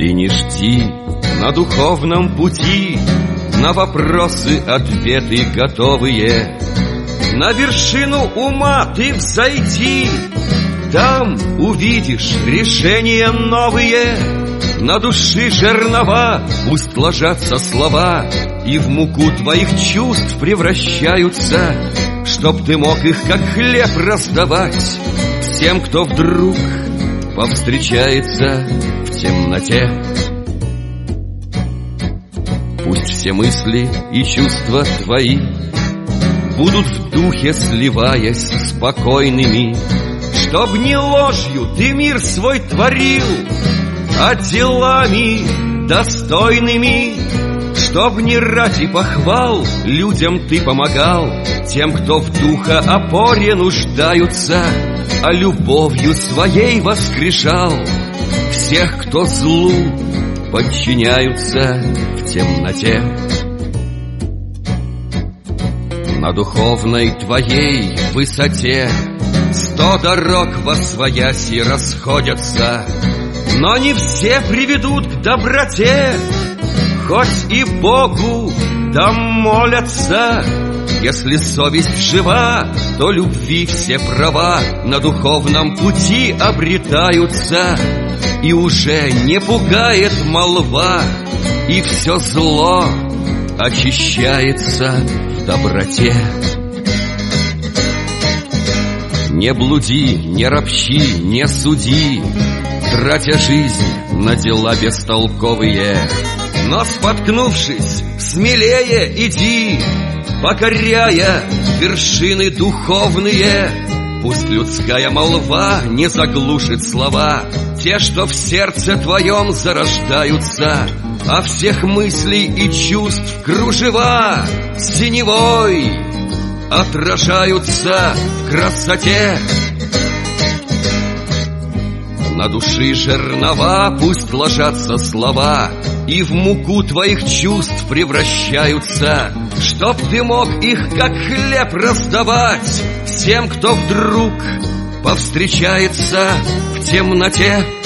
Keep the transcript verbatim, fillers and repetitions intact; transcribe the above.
Ты не жди на духовном пути, на вопросы ответы готовые. На вершину ума ты взойди, там увидишь решения новые. На души жернова пусть ложатся слова, и в муку твоих чувств превращаются, чтоб ты мог их как хлеб раздавать всем, кто вдруг повстречается в темноте. Пусть все мысли и чувства твои будут в духе, сливаясь, спокойными, чтоб не ложью ты мир свой творил, а делами достойными, чтоб не ради похвал людям ты помогал, тем, кто в духа опоре нуждаются, а любовью своей воскрешал всех, кто злу подчиняются в темноте. На духовной твоей высоте сто дорог восвояси расходятся, но не все приведут к доброте, хоть и Богу да молятся. Если совесть жива, то любви все права на духовном пути обретаются, и уже не пугает молва, и все зло очищается в доброте. Не блуди, не ропщи, не суди, тратя жизнь на дела бестолковые, но, споткнувшись, смелее иди, покоряя вершины духовные. Пусть людская молва не заглушит слова, те, что в сердце твоем зарождаются, а всех мыслей и чувств кружева синевой отражаются в красоте. На души жернова пусть ложатся слова, и в муку твоих чувств превращаются, чтоб ты мог их как хлеб раздавать всем, кто вдруг повстречается в темноте.